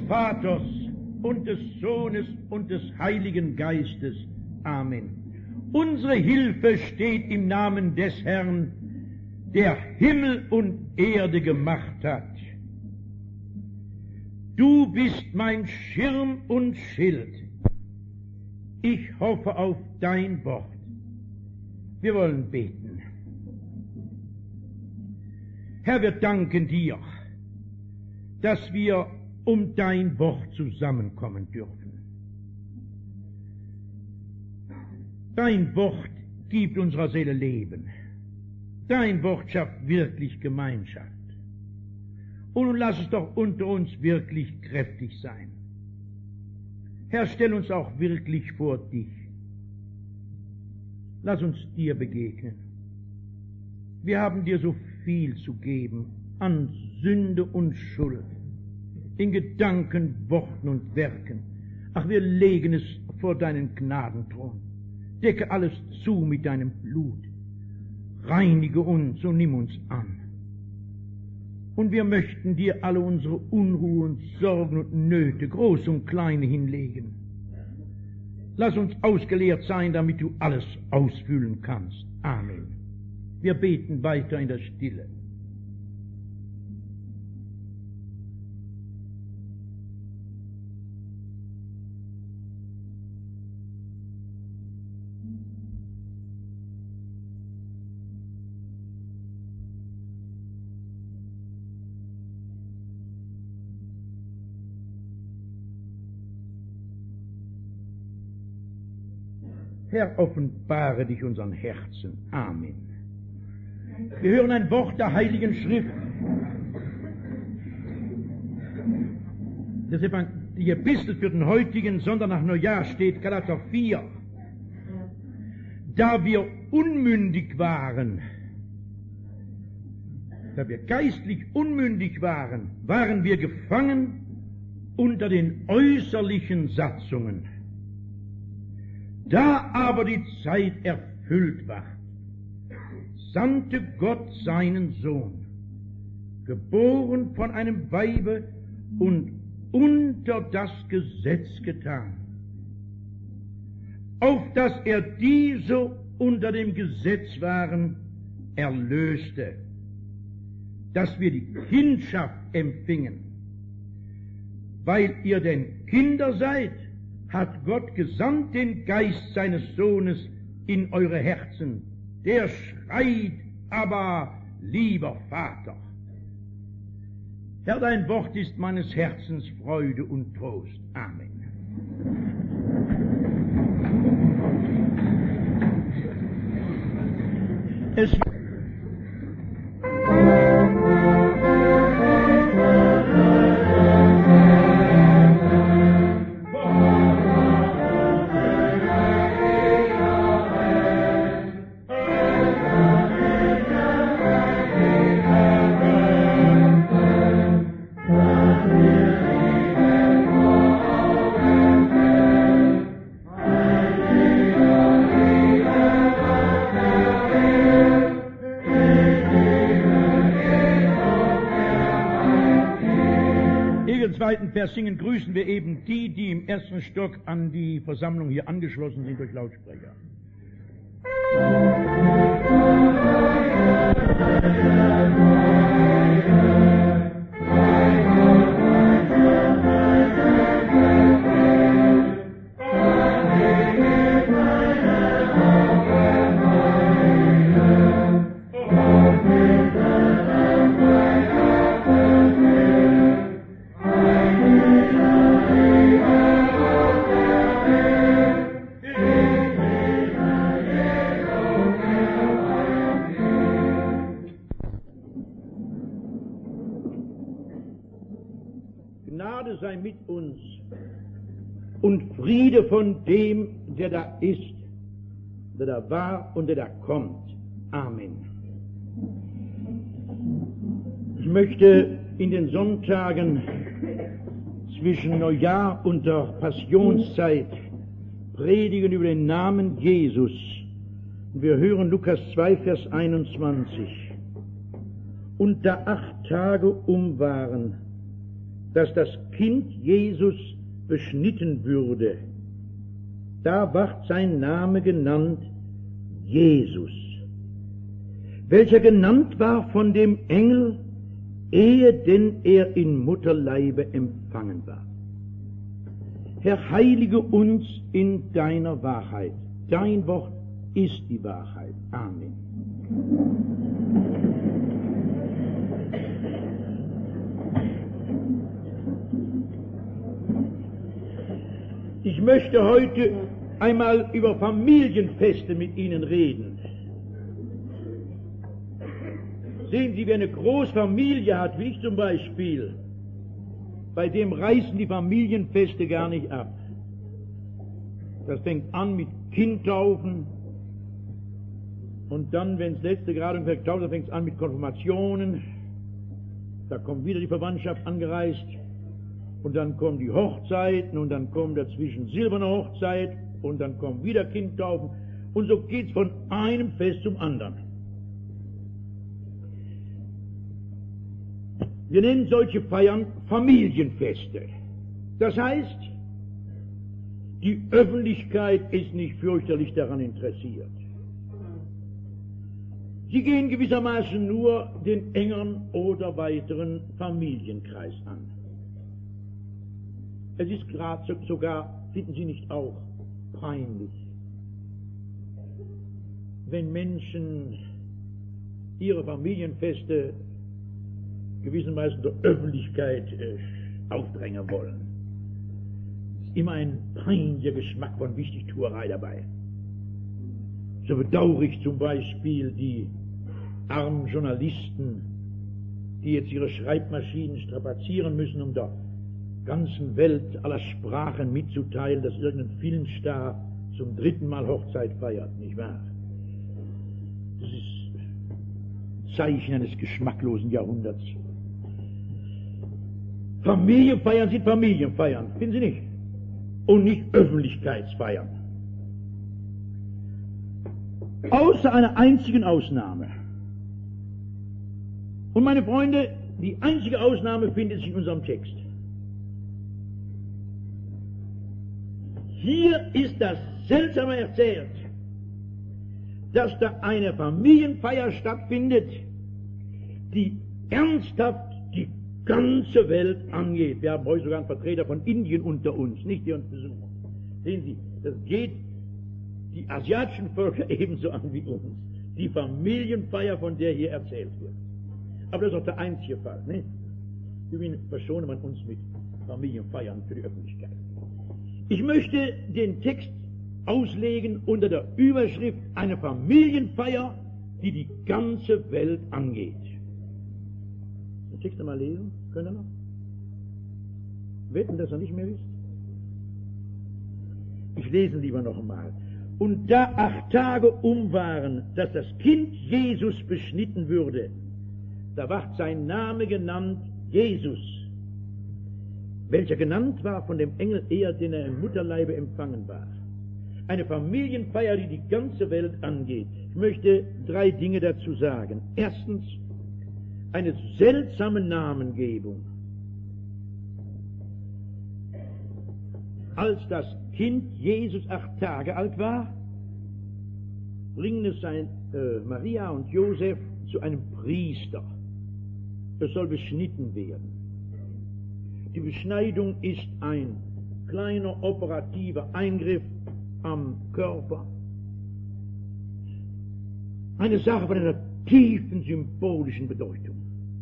Vaters und des Sohnes und des Heiligen Geistes. Amen. Unsere Hilfe steht im Namen des Herrn, der Himmel und Erde gemacht hat. Du bist mein Schirm und Schild. Ich hoffe auf dein Wort. Wir wollen beten. Herr, wir danken dir, dass wir um dein Wort zusammenkommen dürfen. Dein Wort gibt unserer Seele Leben. Dein Wort schafft wirklich Gemeinschaft. Und nun lass es doch unter uns wirklich kräftig sein. Herr, stell uns auch wirklich vor dich. Lass uns dir begegnen. Wir haben dir so viel zu geben an Sünde und Schuld, in Gedanken, Worten und Werken. Ach, wir legen es vor deinen Gnadenthron. Decke alles zu mit deinem Blut. Reinige uns und nimm uns an. Und wir möchten dir alle unsere Unruhe und Sorgen und Nöte, groß und kleine, hinlegen. Lass uns ausgeleert sein, damit du alles ausfüllen kannst. Amen. Wir beten weiter in der Stille. Herr, offenbare dich unseren Herzen. Amen. Wir hören ein Wort der Heiligen Schrift. Das die Epistel für den heutigen Sonntag nach Neujahr steht, Galater 4. Da wir unmündig waren, da wir geistlich unmündig waren, waren wir gefangen unter den äußerlichen Satzungen. Da aber die Zeit erfüllt war, sandte Gott seinen Sohn, geboren von einem Weibe und unter das Gesetz getan, auf dass er die so unter dem Gesetz waren, erlöste, dass wir die Kindschaft empfingen. Weil ihr denn Kinder seid, hat Gott gesandt den Geist seines Sohnes in eure Herzen. Der schreit, aber lieber Vater. Herr, dein Wort ist meines Herzens Freude und Trost. Amen. Vers singen, grüßen wir eben die, die im ersten Stock an die Versammlung hier angeschlossen sind durch Lautsprecher. Sei mit uns und Friede von dem, der da ist, der da war und der da kommt. Amen. Ich möchte in den Sonntagen zwischen Neujahr und der Passionszeit predigen über den Namen Jesus. Wir hören Lukas 2, Vers 21. Und da 8 Tage um waren, dass das Kind Jesus beschnitten würde, da ward sein Name genannt Jesus, welcher genannt war von dem Engel, ehe denn er in Mutterleibe empfangen war. Herr, heilige uns in deiner Wahrheit. Dein Wort ist die Wahrheit. Amen. Ich möchte heute einmal über Familienfeste mit Ihnen reden. Sehen Sie, wer eine Großfamilie hat, wie ich zum Beispiel, bei dem reißen die Familienfeste gar nicht ab. Das fängt an mit Kindtaufen und dann, wenn das letzte Grad ungefähr getauft ist, fängt es an mit Konfirmationen. Da kommt wieder die Verwandtschaft angereist und dann kommen die Hochzeiten und dann kommt dazwischen silberne Hochzeit und dann kommt wieder Kindtaufen und so geht es von einem Fest zum anderen. Wir nennen solche Feiern Familienfeste. Das heißt, die Öffentlichkeit ist nicht fürchterlich daran interessiert. Sie gehen gewissermaßen nur den engeren oder weiteren Familienkreis an. Es ist gerade sogar, finden Sie nicht auch, peinlich, wenn Menschen ihre Familienfeste gewissermaßen der Öffentlichkeit aufdrängen wollen. Es ist immer ein peinlicher Geschmack von Wichtigtuerei dabei. So bedauere ich zum Beispiel die armen Journalisten, die jetzt ihre Schreibmaschinen strapazieren müssen, um der ganzen Welt aller Sprachen mitzuteilen, dass irgendein Filmstar zum 3. Mal Hochzeit feiert, nicht wahr? Das ist Zeichen eines geschmacklosen Jahrhunderts. Familienfeiern sind Familienfeiern, finden Sie nicht? Und nicht Öffentlichkeitsfeiern. Außer einer einzigen Ausnahme. Und meine Freunde, die einzige Ausnahme findet sich in unserem Text. Hier ist das Seltsame erzählt, dass da eine Familienfeier stattfindet, die ernsthaft die ganze Welt angeht. Wir haben heute sogar einen Vertreter von Indien unter uns, nicht die uns besuchen. Sehen Sie, das geht die asiatischen Völker ebenso an wie uns. Die Familienfeier, von der hier erzählt wird. Aber das ist auch der einzige Fall, nicht? Übrigens verschone man uns mit Familienfeiern für die Öffentlichkeit. Ich möchte den Text auslegen unter der Überschrift eine Familienfeier, die die ganze Welt angeht. Den Text einmal lesen, könnt ihr noch? Wetten, dass ihr nicht mehr wisst? Ich lese lieber noch einmal. Und da 8 Tage um waren, dass das Kind Jesus beschnitten würde, da ward sein Name genannt Jesus, welcher genannt war von dem Engel eher, den er im Mutterleibe empfangen war. Eine Familienfeier, die die ganze Welt angeht. Ich möchte 3 Dinge dazu sagen. Erstens, eine seltsame Namengebung. Als das Kind Jesus 8 Tage alt war, bringen es Maria und Josef zu einem Priester. Es soll beschnitten werden. Die Beschneidung ist ein kleiner operativer Eingriff am Körper. Eine Sache von einer tiefen symbolischen Bedeutung.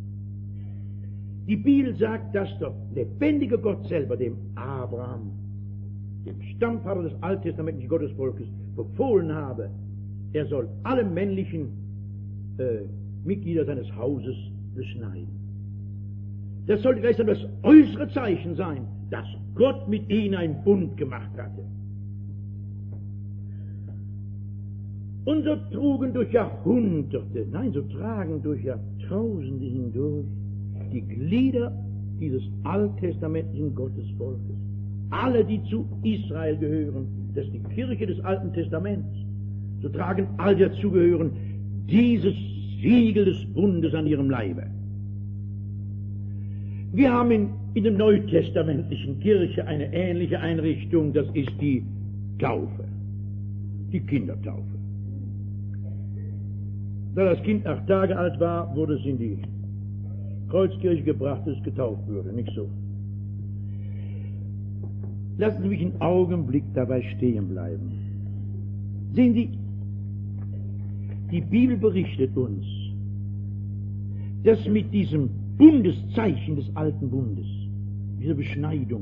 Die Bibel sagt, dass der lebendige Gott selber dem Abraham, dem Stammvater des alttestamentlichen Gottesvolkes, befohlen habe, er soll alle männlichen Mitglieder seines Hauses beschneiden. Das sollte gleichsam das äußere Zeichen sein, dass Gott mit ihnen einen Bund gemacht hatte. Und so trugen durch Jahrhunderte, nein, so tragen durch Jahrtausende hindurch die Glieder dieses alttestamentlichen Gottesvolkes, alle, die zu Israel gehören, das ist die Kirche des Alten Testaments, so tragen all die dazugehören dieses Siegel des Bundes an ihrem Leibe. Wir haben in der neutestamentlichen Kirche eine ähnliche Einrichtung, das ist die Taufe, die Kindertaufe. Da das Kind 8 Tage alt war, wurde es in die Kreuzkirche gebracht, dass es getauft würde, nicht so. Lassen Sie mich einen Augenblick dabei stehen bleiben. Sehen Sie, die Bibel berichtet uns, dass mit diesem Bundeszeichen des alten Bundes, dieser Beschneidung,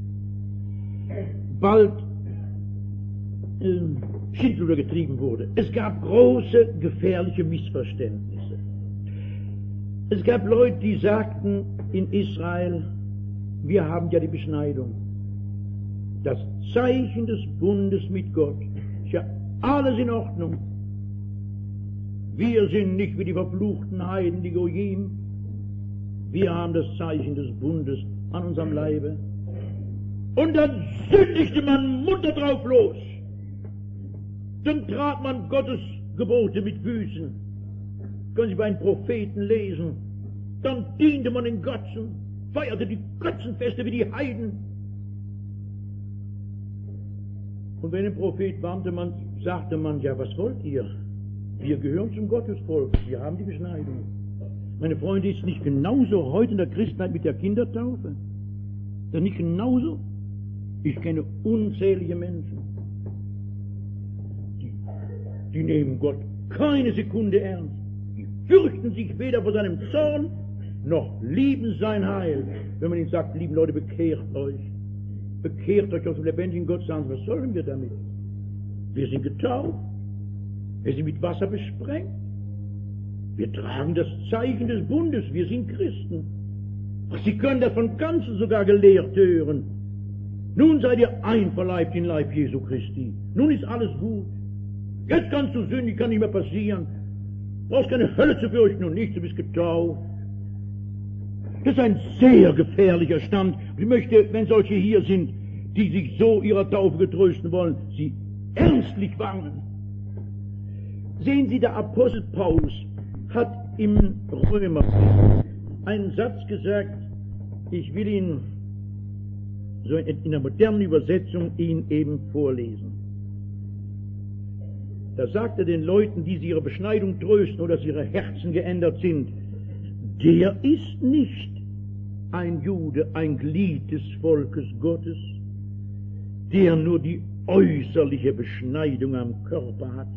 bald Schindluder getrieben wurde. Es gab große, gefährliche Missverständnisse. Es gab Leute, die sagten in Israel, wir haben ja die Beschneidung. Das Zeichen des Bundes mit Gott. Ist ja alles in Ordnung. Wir sind nicht wie die verfluchten Heiden, die Goyim. Wir haben das Zeichen des Bundes an unserem Leibe. Und dann sündigte man munter drauf los. Dann trat man Gottes Gebote mit Füßen. Können Sie bei den Propheten lesen. Dann diente man den Götzen, feierte die Götzenfeste wie die Heiden. Und wenn ein Prophet warnte, sagte man, ja, was wollt ihr? Wir gehören zum Gottesvolk, wir haben die Beschneidung. Meine Freunde, ist nicht genauso heute in der Christenheit mit der Kindertaufe? Ist das nicht genauso? Ich kenne unzählige Menschen, die nehmen Gott keine Sekunde ernst. Die fürchten sich weder vor seinem Zorn, noch lieben sein Heil. Wenn man ihnen sagt, lieben Leute, bekehrt euch aus dem lebendigen Gott, sagen sie, was sollen wir damit? Wir sind getauft, wir sind mit Wasser besprengt, wir tragen das Zeichen des Bundes, wir sind Christen. Ach, Sie können das von Ganzen sogar gelehrt hören. Nun seid ihr einverleibt in Leib Jesu Christi, nun ist alles gut. Jetzt kannst du sündigen, kann nicht mehr passieren. Du brauchst keine Hölle zu fürchten und nichts, du bist getauft. Das ist ein sehr gefährlicher Stand. Ich möchte, wenn solche hier sind, die sich so ihrer Taufe getrösten wollen, sie ernstlich warnen. Sehen Sie, der Apostel Paulus hat im Römer einen Satz gesagt, ich will ihn so in der modernen Übersetzung ihn eben vorlesen. Da sagt er den Leuten, die sie ihre Beschneidung trösten oder dass ihre Herzen geändert sind, der ist nicht ein Jude, ein Glied des Volkes Gottes, der nur die äußerliche Beschneidung am Körper hat.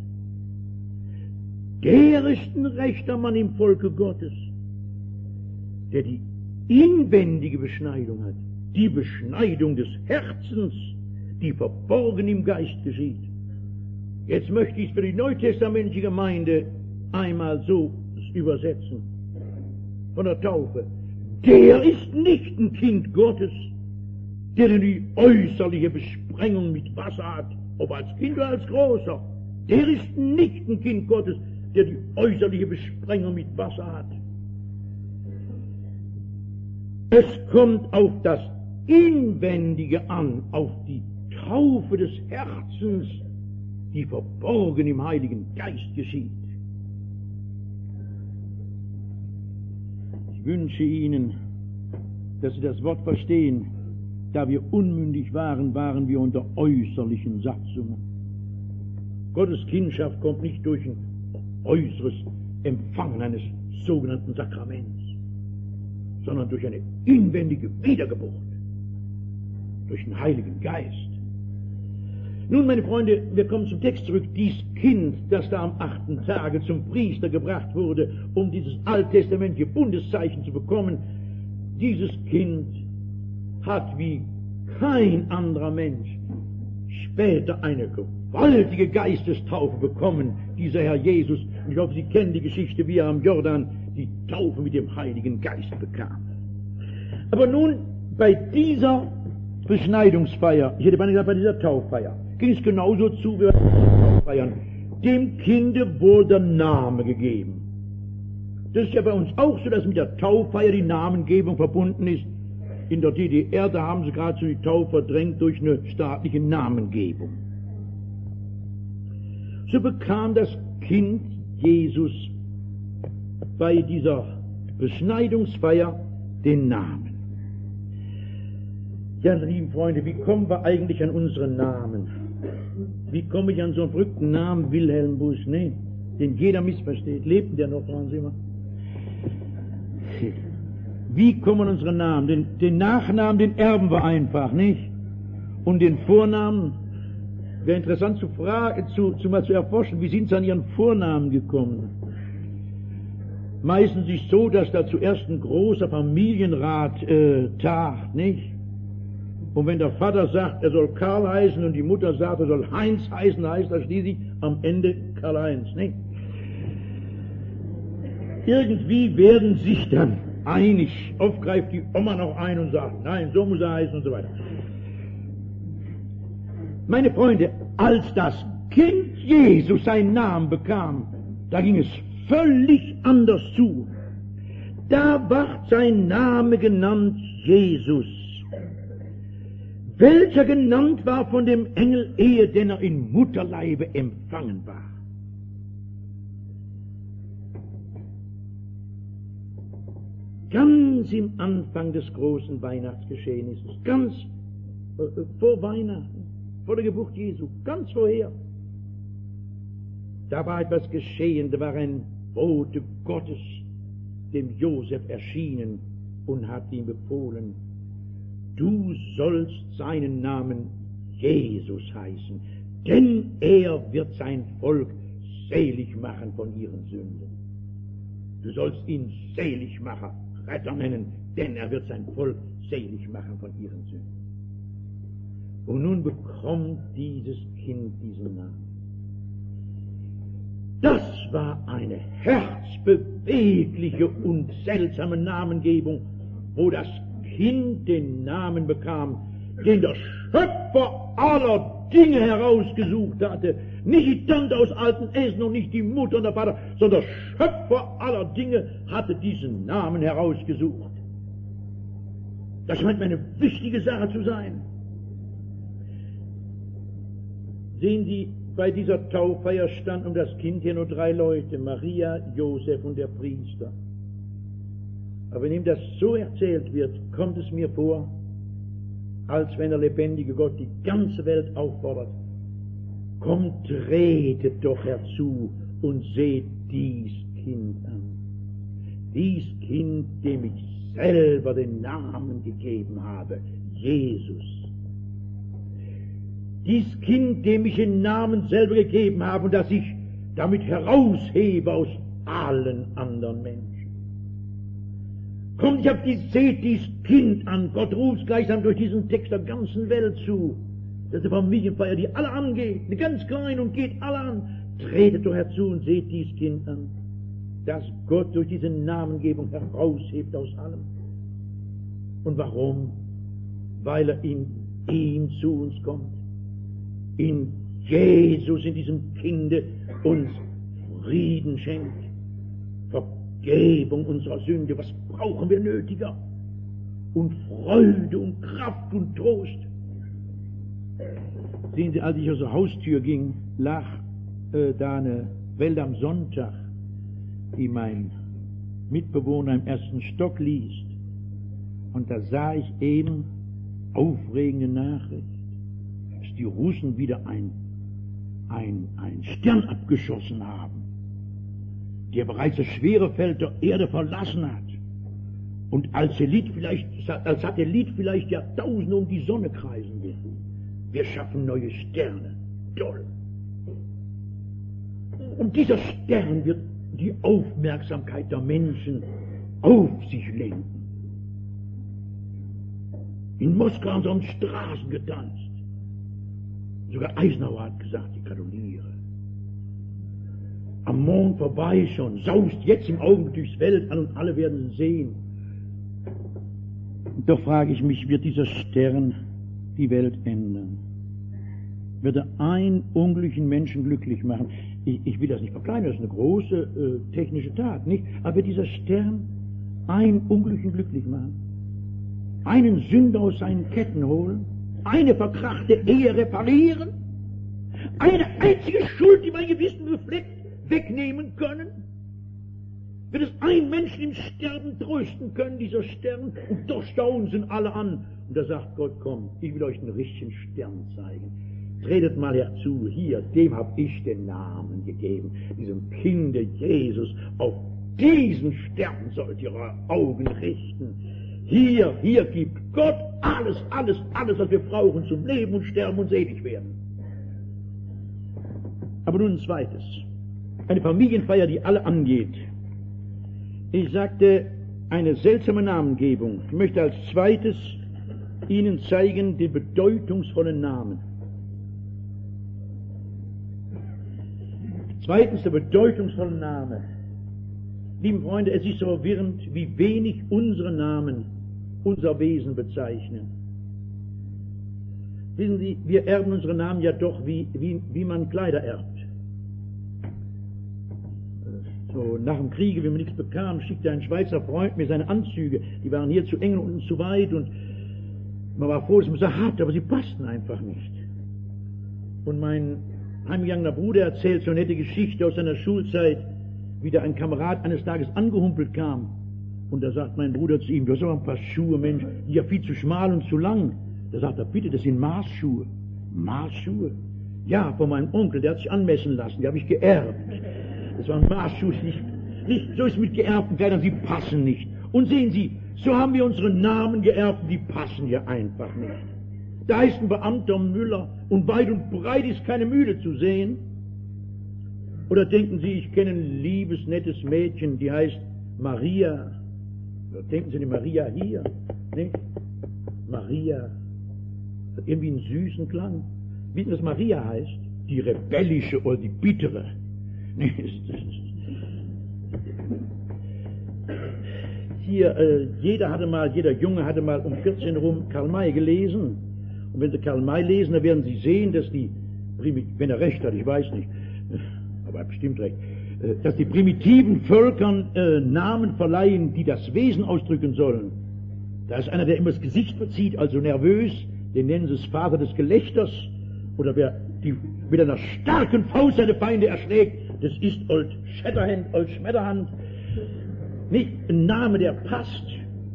Der ist ein rechter Mann im Volke Gottes, der die inwendige Beschneidung hat, die Beschneidung des Herzens, die verborgen im Geist geschieht. Jetzt möchte ich es für die neutestamentliche Gemeinde einmal so übersetzen. Von der Taufe. Der ist nicht ein Kind Gottes, der die äußerliche Besprengung mit Wasser hat, ob als Kind oder als Großer. Der ist nicht ein Kind Gottes, der die äußerliche Besprengung mit Wasser hat. Es kommt auf das Inwendige an, auf die Taufe des Herzens, die verborgen im Heiligen Geist geschieht. Ich wünsche Ihnen, dass Sie das Wort verstehen. Da wir unmündig waren, waren wir unter äußerlichen Satzungen. Gottes Kindschaft kommt nicht durch ein äußeres Empfangen eines sogenannten Sakraments, sondern durch eine inwendige Wiedergeburt, durch den Heiligen Geist. Nun, meine Freunde, wir kommen zum Text zurück. Dies Kind, das da am 8. Tage zum Priester gebracht wurde, um dieses alttestamentliche Bundeszeichen zu bekommen, dieses Kind hat wie kein anderer Mensch später eine gewaltige Geistestaufe bekommen, dieser Herr Jesus. Und ich hoffe, Sie kennen die Geschichte, wie er am Jordan die Taufe mit dem Heiligen Geist bekam. Aber nun, bei dieser Beschneidungsfeier, ich hätte beinahe gesagt, bei dieser Tauffeier, ging es genauso zu wie bei den Tauffeiern. Dem Kinde wurde der Name gegeben. Das ist ja bei uns auch so, dass mit der Tauffeier die Namengebung verbunden ist. In der DDR, da haben sie geradezu die Taufe verdrängt durch eine staatliche Namengebung. So bekam das Kind Jesus bei dieser Beschneidungsfeier den Namen. Ja, lieben Freunde, wie kommen wir eigentlich an unseren Namen? Wie komme ich an so einen verrückten Namen Wilhelm Busch, ne? Den jeder missversteht? Lebt der noch, fragen Sie mal? Wie kommen unsere Namen? Den Nachnamen, den erben wir einfach, nicht? Und den Vornamen, wäre interessant mal zu erforschen, wie sind sie an ihren Vornamen gekommen? Meistens ist es so, dass da zuerst ein großer Familienrat tagt, nicht? Und wenn der Vater sagt, er soll Karl heißen und die Mutter sagt, er soll Heinz heißen, heißt das schließlich am Ende Karl-Heinz, nicht? Irgendwie werden sich dann einig. Oft greift die Oma noch ein und sagt, nein, so muss er heißen und so weiter. Meine Freunde, als das Kind Jesus seinen Namen bekam, da ging es völlig anders zu. Da ward sein Name genannt Jesus, welcher genannt war von dem Engel, ehe denn er in Mutterleibe empfangen war. Ganz im Anfang des großen Weihnachtsgeschehnisses, ganz vor Weihnachten, vor der Geburt Jesu, ganz vorher, da war etwas geschehen, da war ein Bote Gottes dem Josef erschienen und hat ihm befohlen, du sollst seinen Namen Jesus heißen, denn er wird sein Volk selig machen von ihren Sünden. Du sollst ihn Seligmacher, Retter nennen, denn er wird sein Volk selig machen von ihren Sünden. Und nun bekommt dieses Kind diesen Namen. Das war eine herzbewegliche und seltsame Namengebung, wo das Kind den Namen bekam, den der Schöpfer aller Dinge herausgesucht hatte. Nicht die Tante aus alten Essen und nicht die Mutter und der Vater, sondern der Schöpfer aller Dinge hatte diesen Namen herausgesucht. Das scheint mir eine wichtige Sache zu sein. Sehen Sie, bei dieser Tauffeier standen um das Kind hier nur 3 Leute, Maria, Josef und der Priester. Aber wenn ihm das so erzählt wird, kommt es mir vor, als wenn der lebendige Gott die ganze Welt auffordert, kommt, tretet doch herzu und seht dies Kind an. Dies Kind, dem ich selber den Namen gegeben habe, Jesus. Dies Kind, dem ich den Namen selber gegeben habe und das ich damit heraushebe aus allen anderen Menschen. Kommt, seht dies Kind an. Gott ruft gleichsam durch diesen Text der ganzen Welt zu. Das ist eine Familienfeier, die alle angeht, eine ganz kleine und geht alle an. Tretet doch herzu und seht dies Kind an, das Gott durch diese Namengebung heraushebt aus allem. Und warum? Weil er in ihm zu uns kommt. In Jesus, in diesem Kinde, uns Frieden schenkt. Vergebung unserer Sünde, was brauchen wir nötiger? Und Freude und Kraft und Trost. Sehen Sie, als ich aus der Haustür ging, lag da eine Welt am Sonntag, die mein Mitbewohner im 1. Stock liest. Und da sah ich eben aufregende Nachricht, dass die Russen wieder ein Stern abgeschossen haben, der bereits das schwere Feld der Erde verlassen hat und als Satellit vielleicht Jahrtausende um die Sonne kreisen wird. Wir schaffen neue Sterne. Toll. Und dieser Stern wird die Aufmerksamkeit der Menschen auf sich lenken. In Moskau haben sie an Straßen getanzt. Sogar Eisenhower hat gesagt, ich gratuliere. Am Mond vorbei schon, saust jetzt im Augenblick durchs Weltall und alle werden es sehen. Doch frage ich mich, wird dieser Stern die Welt ändern? Wird er einen unglücklichen Menschen glücklich machen? Ich will das nicht verkleinern, das ist eine große technische Tat, nicht? Aber wird dieser Stern einen Unglücklichen glücklich machen? Einen Sünder aus seinen Ketten holen? Eine verkrachte Ehe reparieren? Eine einzige Schuld, die mein Gewissen befleckt, wegnehmen können? Wird es ein Mensch im Sterben trösten können, dieser Stern? Und doch staunen sie alle an. Und da sagt Gott, komm, ich will euch einen richtigen Stern zeigen. Tretet mal herzu, hier, dem hab ich den Namen gegeben, diesem Kinde Jesus. Auf diesen Stern sollt ihr eure Augen richten. Hier gibt Gott alles, was wir brauchen zum Leben und Sterben und selig werden. Aber nun ein zweites. Eine Familienfeier, die alle angeht. Ich sagte, eine seltsame Namengebung. Ich möchte als zweites Ihnen zeigen den bedeutungsvollen Namen. Zweitens der bedeutungsvolle Name. Lieben Freunde, es ist so verwirrend, wie wenig unsere Namen unser Wesen bezeichnen. Wissen Sie, wir erben unsere Namen ja doch, wie man Kleider erbt. So, nach dem Kriege, wenn man nichts bekam, schickte ein Schweizer Freund mir seine Anzüge. Die waren hier zu eng und zu weit und man war froh, dass man sie hatte, aber sie passten einfach nicht. Und mein heimgegangener Bruder erzählt so eine nette Geschichte aus seiner Schulzeit, wie da ein Kamerad eines Tages angehumpelt kam. Und da sagt mein Bruder zu ihm, du hast aber ein paar Schuhe, Mensch, die ja viel zu schmal und zu lang. Da sagt er, bitte, das sind Maßschuhe. Maßschuhe? Ja, von meinem Onkel, der hat sich anmessen lassen, die habe ich geerbt. Das waren Maßschuhe, nicht so ist mit geerbten Kleidern, sie passen nicht. Und sehen Sie, so haben wir unsere Namen geerbt, die passen ja einfach nicht. Da heißt ein Beamter Müller und weit und breit ist keine Mühle zu sehen. Oder denken Sie, ich kenne ein liebes, nettes Mädchen, die heißt Maria. Oder denken Sie, die Maria hier? Nicht? Maria. Das hat irgendwie einen süßen Klang. Wissen Sie, was Maria heißt? Die rebellische oder die bittere. Hier, jeder Junge hatte mal um 14 rum Karl May gelesen. Und wenn Sie Karl May lesen, dann werden Sie sehen, dass wenn er recht hat, ich weiß nicht, aber er hat bestimmt recht, dass die primitiven Völkern Namen verleihen, die das Wesen ausdrücken sollen. Da ist einer, der immer das Gesicht verzieht, also nervös, den nennen sie das Vater des Gelächters. Oder wer mit einer starken Faust seine Feinde erschlägt, das ist Old Shatterhand, Old Schmetterhand. Nicht ein Name, der passt.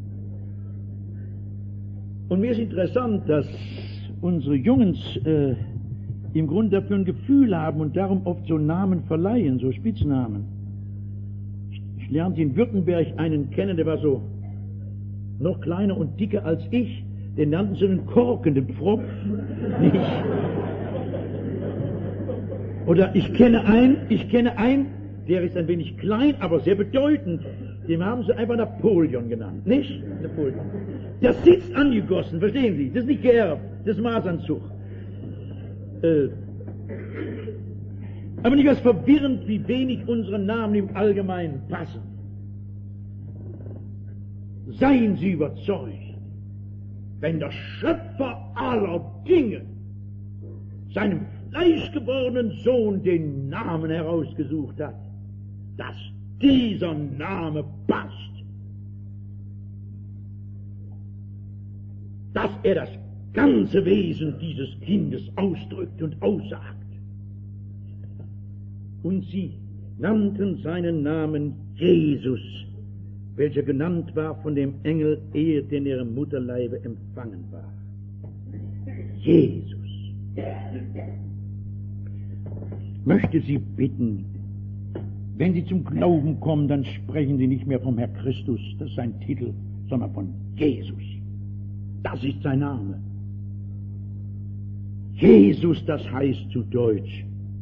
Und mir ist interessant, dass unsere Jungens im Grunde dafür ein Gefühl haben und darum oft so Namen verleihen, so Spitznamen. Ich lernte in Württemberg einen kennen, der war so noch kleiner und dicker als ich. Den nannten sie den Korken, den Pfropf. Nicht? Oder ich kenne einen, der ist ein wenig klein, aber sehr bedeutend. Dem haben sie einfach Napoleon genannt. Nicht? Napoleon. Der sitzt angegossen, verstehen Sie? Das ist nicht geerbt, das ist Maßanzug. Aber nicht was verwirrend, wie wenig unsere Namen im Allgemeinen passen. Seien Sie überzeugt, wenn der Schöpfer aller Dinge seinem fleischgewordenen Sohn den Namen herausgesucht hat, dass dieser Name passt, dass er das ganze Wesen dieses Kindes ausdrückt und aussagt. Und sie nannten seinen Namen Jesus, welcher genannt war von dem Engel, ehe denn ihre Mutterleibe empfangen war. Jesus. Ich möchte Sie bitten, wenn Sie zum Glauben kommen, dann sprechen Sie nicht mehr vom Herr Christus, das ist sein Titel, sondern von Jesus. Das ist sein Name. Jesus, das heißt zu Deutsch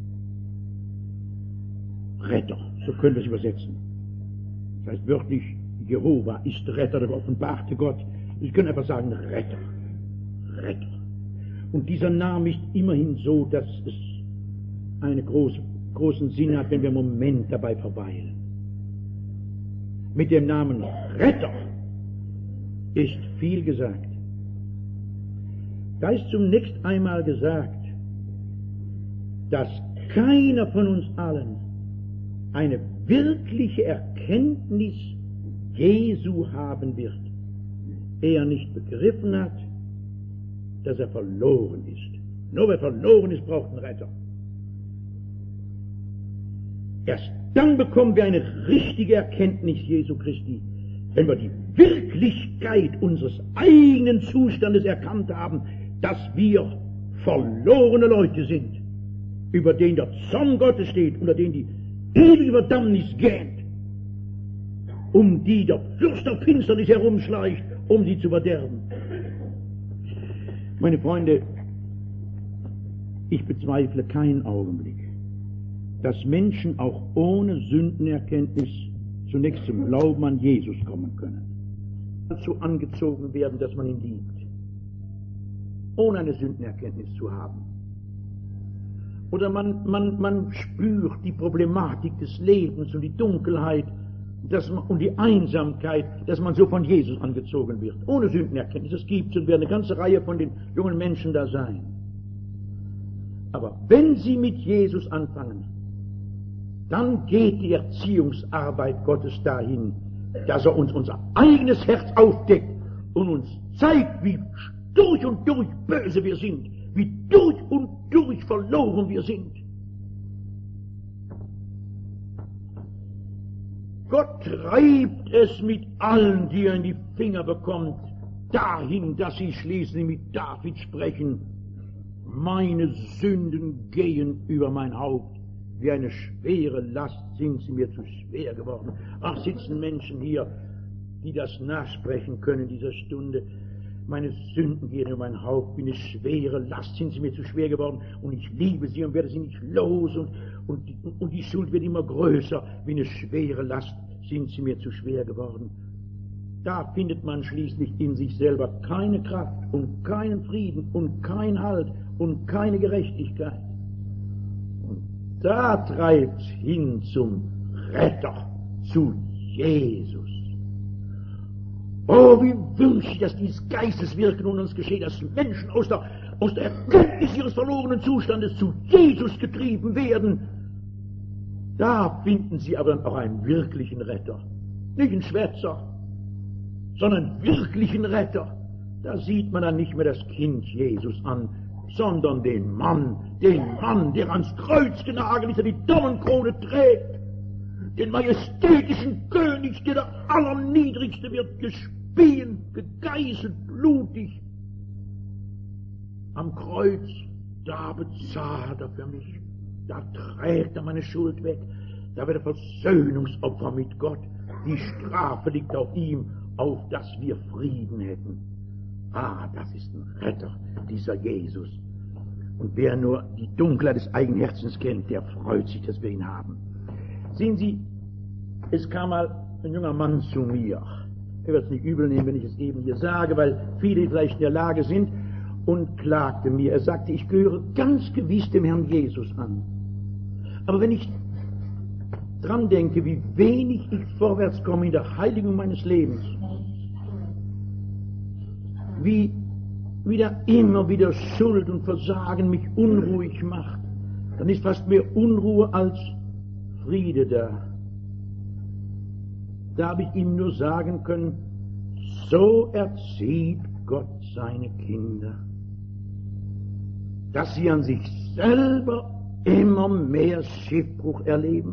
Retter, so können wir es übersetzen. Das heißt wörtlich, Jehova ist Retter, der offenbarte Gott. Sie können einfach sagen Retter. Retter. Und dieser Name ist immerhin so, dass es einen großen Sinn hat, wenn wir einen Moment dabei verweilen. Mit dem Namen Retter ist viel gesagt. Da ist zunächst einmal gesagt, dass keiner von uns allen eine wirkliche Erkenntnis Jesu haben wird, er nicht begriffen hat, dass er verloren ist. Nur wer verloren ist, braucht einen Retter. Erst dann bekommen wir eine richtige Erkenntnis Jesu Christi, wenn wir die Wirklichkeit unseres eigenen Zustandes erkannt haben, dass wir verlorene Leute sind, über denen der Zorn Gottes steht, unter denen die ewige Verdammnis gähnt, um die der Fürst der Finsternis herumschleicht, um sie zu verderben. Meine Freunde, ich bezweifle keinen Augenblick, dass Menschen auch ohne Sündenerkenntnis zunächst zum Glauben an Jesus kommen können, dazu angezogen werden, dass man ihn liebt, ohne eine Sündenerkenntnis zu haben. Oder man spürt die Problematik des Lebens und die Dunkelheit und die Einsamkeit, dass man so von Jesus angezogen wird, ohne Sündenerkenntnis. Es gibt und wird eine ganze Reihe von den jungen Menschen da sein. Aber wenn sie mit Jesus anfangen, dann geht die Erziehungsarbeit Gottes dahin, dass er uns unser eigenes Herz aufdeckt und uns zeigt, wie durch und durch böse wir sind, wie durch und durch verloren wir sind. Gott treibt es mit allen, die er in die Finger bekommt, dahin, dass sie schließlich mit David sprechen: Meine Sünden gehen über mein Haupt, wie eine schwere Last sind sie mir zu schwer geworden. Ach, sitzen Menschen hier, die das nachsprechen können in dieser Stunde. Meine Sünden gehen über mein Haupt, wie eine schwere Last sind sie mir zu schwer geworden, und ich liebe sie und werde sie nicht los, und die Schuld wird immer größer, wie eine schwere Last sind sie mir zu schwer geworden. Da findet man schließlich in sich selber keine Kraft und keinen Frieden und keinen Halt und keine Gerechtigkeit. Und da treibt hin zum Retter, zu Jesus. Oh, wie wünsche ich, dass dieses Geisteswirken unter uns geschieht, dass Menschen aus der Erkenntnis ihres verlorenen Zustandes zu Jesus getrieben werden. Da finden sie aber auch einen wirklichen Retter. Nicht einen Schwätzer, sondern einen wirklichen Retter. Da sieht man dann nicht mehr das Kind Jesus an, sondern den Mann, der ans Kreuz genagelt ist, der die Dornenkrone trägt, den majestätischen König, der Allerniedrigste wird, gespien, gegeißelt, blutig. Am Kreuz, da bezahlt er für mich, da trägt er meine Schuld weg, da wird er Versöhnungsopfer mit Gott. Die Strafe liegt auf ihm, auf dass wir Frieden hätten. Ah, das ist ein Retter, dieser Jesus. Und wer nur die Dunkelheit des eigenen Herzens kennt, der freut sich, dass wir ihn haben. Sehen Sie, es kam mal ein junger Mann zu mir. Er wird es nicht übel nehmen, wenn ich es eben hier sage, weil viele vielleicht in der Lage sind, und klagte mir. Er sagte, ich gehöre ganz gewiss dem Herrn Jesus an. Aber wenn ich dran denke, wie wenig ich vorwärts komme in der Heiligung meines Lebens, wie wieder immer wieder Schuld und Versagen mich unruhig macht, dann ist fast mehr Unruhe als Friede da. Da habe ich ihm nur sagen können, so erzieht Gott seine Kinder, dass sie an sich selber immer mehr Schiffbruch erleben,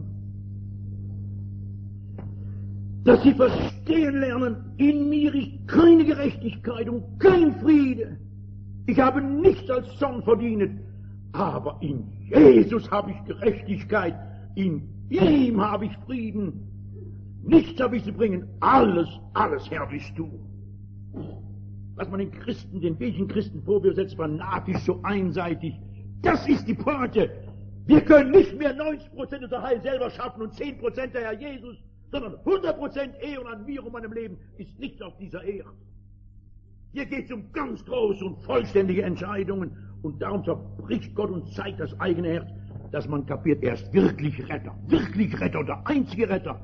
dass sie verstehen lernen, in mir ist keine Gerechtigkeit und kein Friede. Ich habe nichts als Zorn verdient, aber in Jesus habe ich Gerechtigkeit, in ihm habe ich Frieden. Nichts habe ich zu bringen, alles, Herr, bist du. Was man den Christen, den billigen Christen vorwirft, fanatisch, so einseitig, das ist die Pointe. Wir können nicht mehr 90% unser Heil selber schaffen und 10% der Herr Jesus, sondern 100% er, und an mir und meinem Leben ist nichts auf dieser Erde. Hier geht es um ganz große und vollständige Entscheidungen, und darum zerbricht Gott und zeigt das eigene Herz, dass man kapiert, er ist wirklich Retter und der einzige Retter.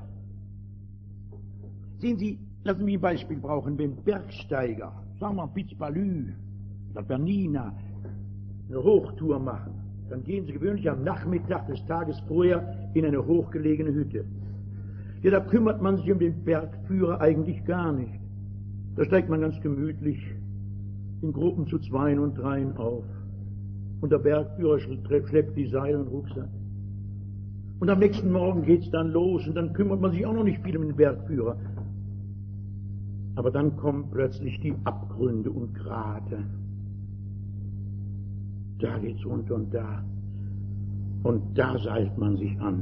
Sehen Sie, lassen Sie mich ein Beispiel brauchen, wenn Bergsteiger, sagen wir Pitzpalü oder Bernina, eine Hochtour machen, dann gehen sie gewöhnlich am Nachmittag des Tages vorher in eine hochgelegene Hütte. Ja, da kümmert man sich um den Bergführer eigentlich gar nicht. Da steigt man ganz gemütlich in Gruppen zu 2 und 3 auf. Und der Bergführer schleppt die Seile und Rucksack. Und am nächsten Morgen geht's dann los und dann kümmert man sich auch noch nicht viel um den Bergführer. Aber dann kommen plötzlich die Abgründe und Grate. Da geht's runter und da. Und da seilt man sich an.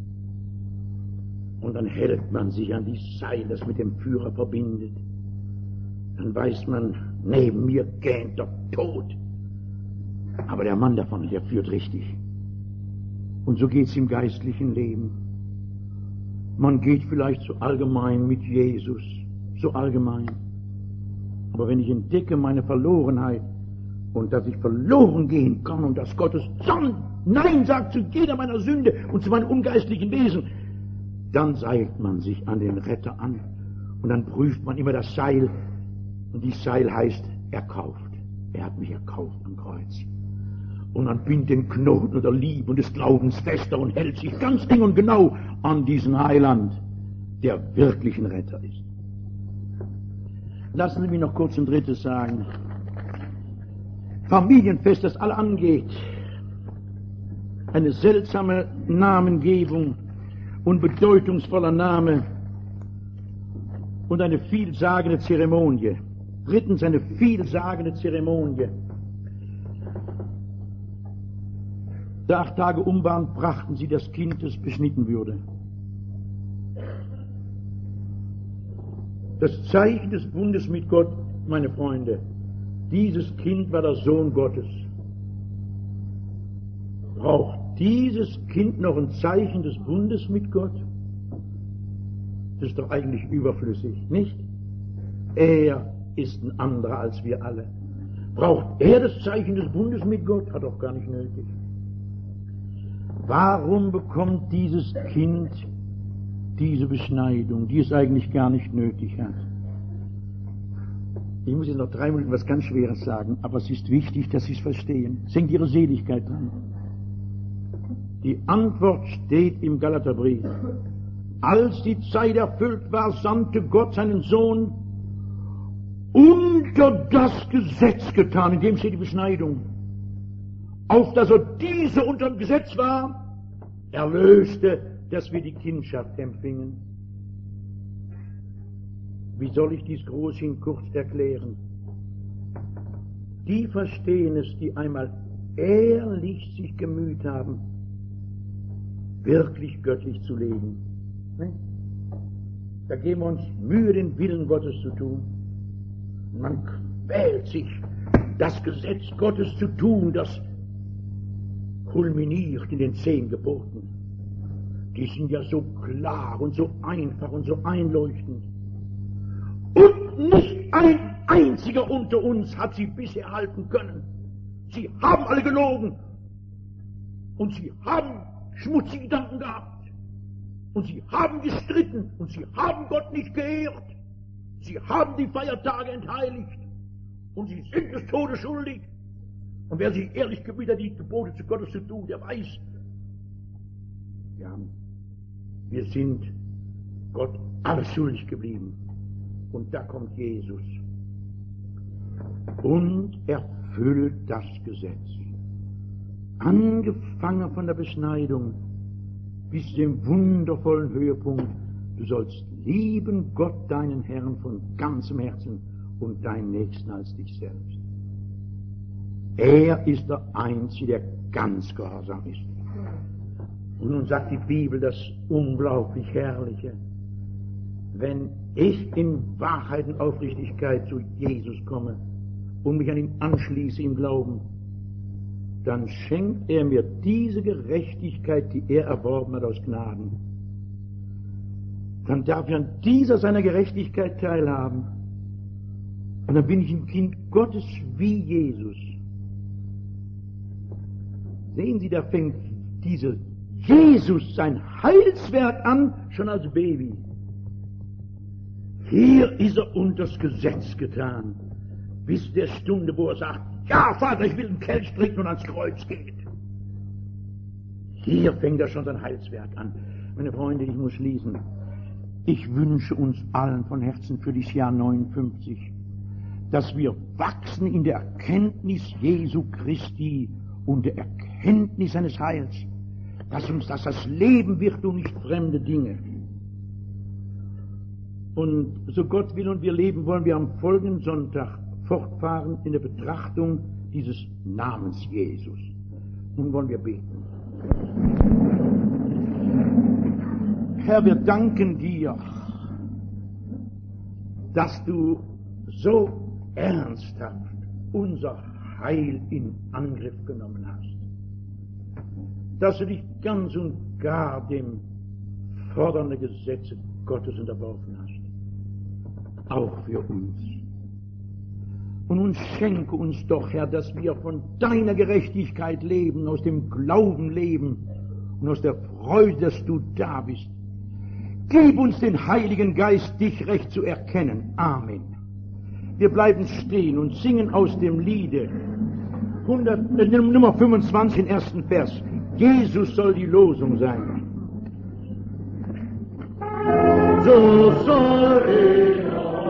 Und dann hält man sich an die Seil, das mit dem Führer verbindet. Dann weiß man, neben mir gähnt der Tod. Aber der Mann davon, der führt richtig. Und so geht's im geistlichen Leben. Man geht vielleicht so allgemein mit Jesus, so allgemein. Aber wenn ich entdecke meine Verlorenheit und dass ich verloren gehen kann und dass Gottes Zorn Nein sagt zu jeder meiner Sünde und zu meinem ungeistlichen Wesen, dann seilt man sich an den Retter an und dann prüft man immer das Seil und dieses Seil heißt erkauft. Er hat mich erkauft am Kreuz. Und man bindet den Knoten der Liebe und des Glaubens fester und hält sich ganz eng und genau an diesen Heiland, der wirklichen Retter ist. Lassen Sie mich noch kurz ein drittes sagen. Familienfest, das alle angeht. Eine seltsame Namengebung und bedeutungsvoller Name und eine vielsagende Zeremonie. Drittens eine vielsagende Zeremonie. Da 8 Tage um waren, brachten sie das Kind, das beschnitten würde. Das Zeichen des Bundes mit Gott, meine Freunde, dieses Kind war der Sohn Gottes. Braucht dieses Kind noch ein Zeichen des Bundes mit Gott? Das ist doch eigentlich überflüssig, nicht? Er ist ein anderer als wir alle. Braucht er das Zeichen des Bundes mit Gott? Hat doch gar nicht nötig. Warum bekommt dieses Kind diese Beschneidung, die es eigentlich gar nicht nötig hat? Ich muss jetzt noch 3 Minuten was ganz Schweres sagen, aber es ist wichtig, dass Sie es verstehen. Es hängt Ihre Seligkeit dran. Die Antwort steht im Galaterbrief. Als die Zeit erfüllt war, sandte Gott seinen Sohn unter das Gesetz getan, in dem steht die Beschneidung, auf dass er diese unter dem Gesetz war, erlöste, dass wir die Kindschaft empfingen. Wie soll ich dies Großchen kurz erklären? Die verstehen es, die einmal ehrlich sich gemüht haben, wirklich göttlich zu leben. Ne? Da geben wir uns Mühe, den Willen Gottes zu tun. Man quält sich, das Gesetz Gottes zu tun, das kulminiert in den 10 Geboten. Die sind ja so klar und so einfach und so einleuchtend. Und nicht ein einziger unter uns hat sie bisher halten können. Sie haben alle gelogen. Und sie haben schmutzige Gedanken gehabt. Und sie haben gestritten. Und sie haben Gott nicht geehrt. Sie haben die Feiertage entheiligt. Und sie sind des Todes schuldig. Und wer sich ehrlich gemüht hat, die Gebote zu Gottes zu tun, der weiß, wir sind Gott alles schuldig geblieben. Und da kommt Jesus und erfüllt das Gesetz. Angefangen von der Beschneidung bis zum wundervollen Höhepunkt. Du sollst lieben Gott, deinen Herrn, von ganzem Herzen und deinen Nächsten als dich selbst. Er ist der Einzige, der ganz gehorsam ist. Und nun sagt die Bibel das unglaublich Herrliche. Wenn ich in Wahrheit und Aufrichtigkeit zu Jesus komme und mich an ihn anschließe im Glauben, dann schenkt er mir diese Gerechtigkeit, die er erworben hat aus Gnaden. Dann darf ich an dieser seiner Gerechtigkeit teilhaben. Und dann bin ich ein Kind Gottes wie Jesus. Sehen Sie, da fängt dieser Jesus sein Heilswerk an, schon als Baby. Hier ist er unters Gesetz getan, bis der Stunde, wo er sagt, ja, Vater, ich will einen Kelch trinken und ans Kreuz geht. Hier fängt er schon sein Heilswerk an. Meine Freunde, ich muss schließen. Ich wünsche uns allen von Herzen für das Jahr 59, dass wir wachsen in der Erkenntnis Jesu Christi und der Erkenntnis seines Heils, dass uns das Leben wird und nicht fremde Dinge. Und so Gott will und wir leben, wollen wir am folgenden Sonntag fortfahren in der Betrachtung dieses Namens Jesus. Nun wollen wir beten. Herr, wir danken dir, dass du so ernsthaft unser Heil in Angriff genommen hast, dass du dich ganz und gar dem fordernden Gesetze Gottes unterworfen hast, auch für uns. Und nun schenke uns doch, Herr, dass wir von deiner Gerechtigkeit leben, aus dem Glauben leben und aus der Freude, dass du da bist. Gib uns den Heiligen Geist, dich recht zu erkennen. Amen. Wir bleiben stehen und singen aus dem Liede Nummer 25, den ersten Vers. Jesus soll die Losung sein. So soll ich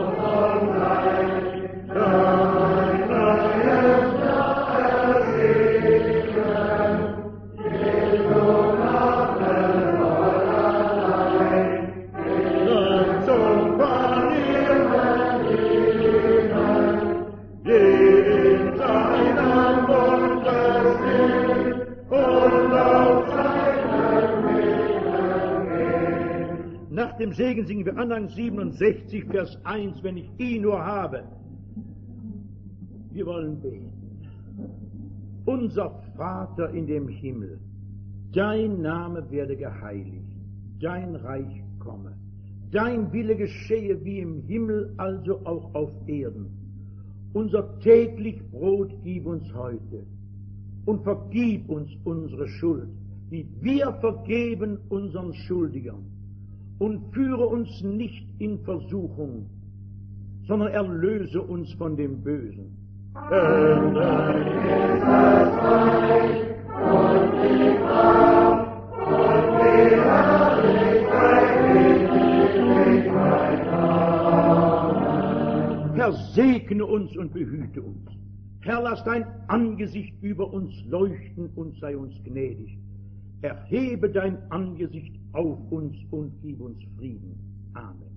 Nach dem Segen singen wir Anfang 67, Vers 1, wenn ich ihn nur habe. Wir wollen beten. Unser Vater in dem Himmel, dein Name werde geheiligt, dein Reich komme, dein Wille geschehe wie im Himmel, also auch auf Erden. Unser täglich Brot gib uns heute und vergib uns unsere Schuld, wie wir vergeben unseren Schuldigern. Und führe uns nicht in Versuchung, sondern erlöse uns von dem Bösen. Denn dein ist das Reich und die Kraft und die Herrlichkeit in Ewigkeit. Amen. Herr, segne uns und behüte uns. Herr, lass dein Angesicht über uns leuchten und sei uns gnädig. Erhebe dein Angesicht auf uns und gib uns Frieden. Amen.